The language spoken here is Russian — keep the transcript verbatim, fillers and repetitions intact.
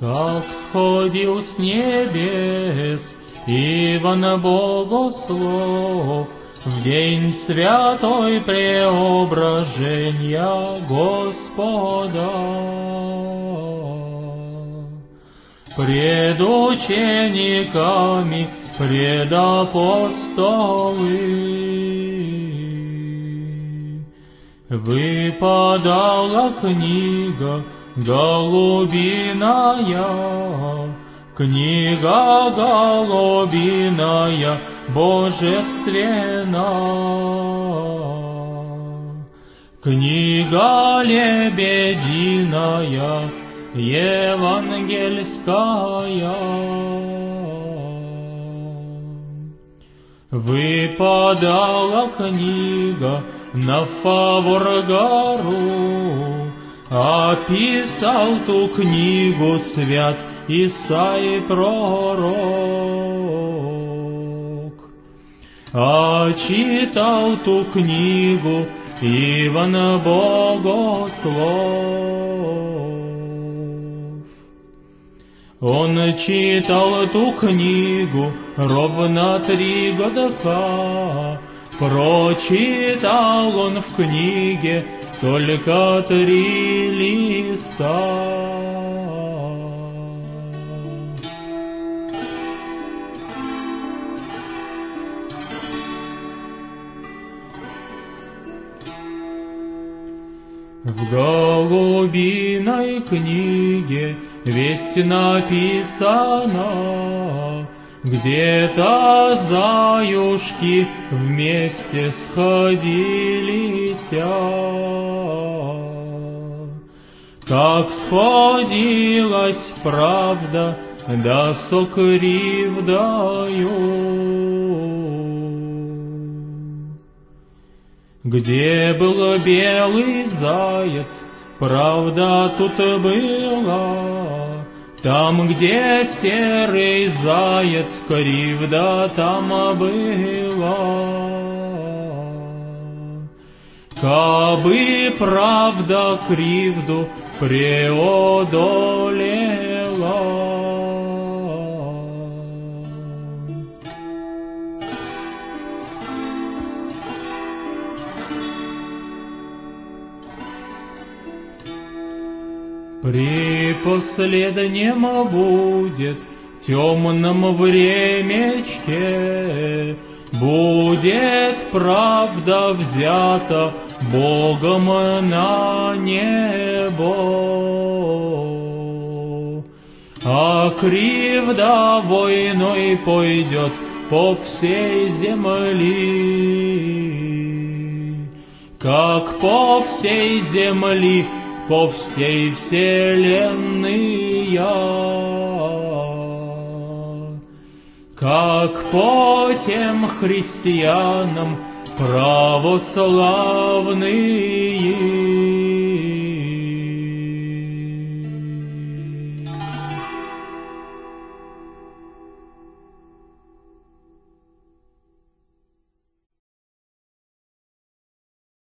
как сходил с небес Иван Богослов в день святой преображения Господа. Пред учениками, пред апостолы выпадала книга голубиная, книга голубиная, божественная, книга лебединая, евангельская. Выпадала книга на Фавор-гору, описал ту книгу свят Исаия пророк, а читал ту книгу Иван Богослов. Он читал ту книгу ровно три годка, прочитал он в книге только три листа. В голубиной книге весть написана, где-то заюшки вместе сходились, как сходилась правда да со кривдою. Где был белый заяц, правда тут была, там, где серый заяц, кривда там была. Кабы правда кривду преодолела. При последнем будет темном времечке, будет правда взята Богом на небо, а кривда войной пойдет по всей земли, как по всей земли, по всей вселенной, как по тем христианам православные.